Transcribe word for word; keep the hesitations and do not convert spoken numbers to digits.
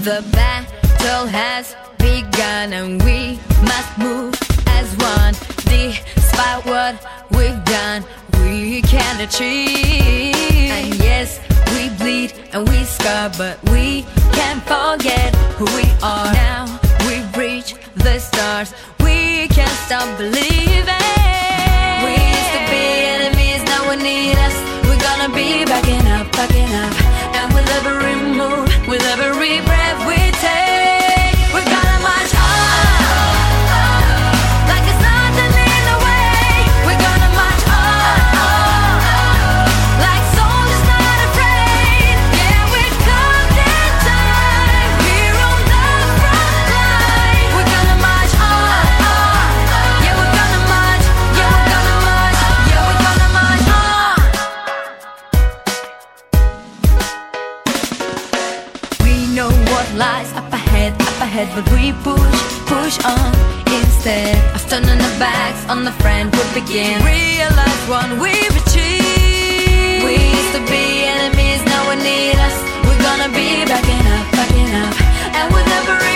The battle has begun and we must move as one. Despite what we've done, we can achieve. And yes, we bleed and we scar, but we can't forget who we are. Now we've reached the stars, we can't stop believing. We used to be enemies, now we need us. We're gonna be backing up, backing up. And with every move, with every breath we take, we're gonna march on, like it's nothing in the way. We're gonna march on, like soldiers not afraid. Yeah, we've come in time, we're on the front line. We're gonna march on, yeah, we're gonna march, yeah, we're gonna march, yeah, we're gonna march on. We know what lies up ahead, up ahead, but we push, push on instead of turning our backs on the friend we begin. Realize what we've achieved. We used to be enemies, now we need us. We're gonna be backing up, backing up, and with every